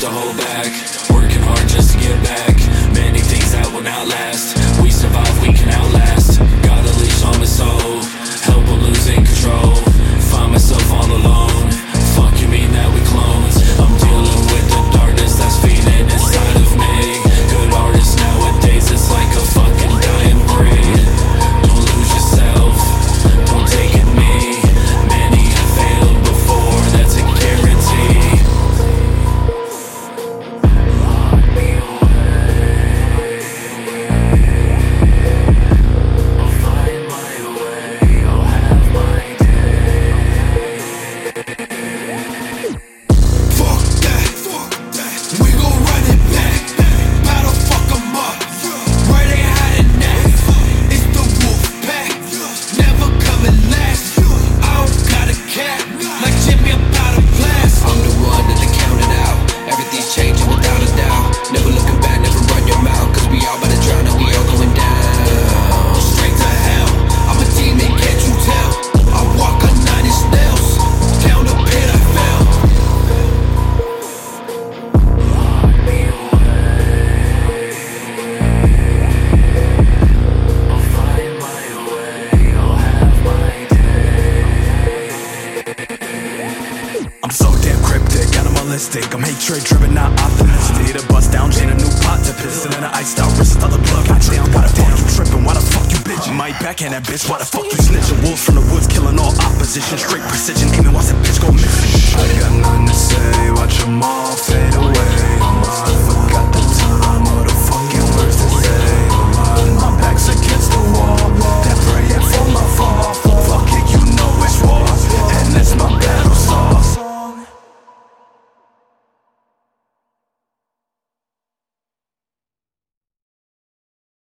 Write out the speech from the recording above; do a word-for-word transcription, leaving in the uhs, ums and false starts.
to hold back, working hard just to get back. Many things that will not last. We survive, we can outlast. Got a leash on my soul, help I'm losing control. Find myself all alone. Fuck you mean that we clones? I'm dealing with the darkness that's feeding inside of me. Good artists nowadays, it's like a fucking dying breed. Don't lose yourself, don't take it me. Many have failed before, that's a guarantee. Lock me away, I'll find my way, I'll have my day. Fuck that, fuck that. We gon' run it back. Battle fuck 'em up. Where they hiding at? It's the wolf pack. Never coming last. I don't got a cap. Like Jimmy about a blast. I'm the one that they counted out. Everything's changing without a doubt. Never looking back, never run your mouth. Cause we all about to drown and we all going down. Straight to hell. I'm a demon, can't you tell? I walk on nine inch nails. Down the pit I fell. Lock me away, I'll find my way, I'll have my day. I'm so damn cryptic, animalistic. I'm hatred driven, not optimistic. To bust down, chain a new pot to piston and an iced out wrist, all the blood got down. Why the fuck you tripping? Why the fuck you bitch? My backhand that bitch. Why the fuck you snitching? Wolves from the woods killing all opposition. Straight precision, aiming, watch that bitch go missing. I got nothing to say, watch them all fade away.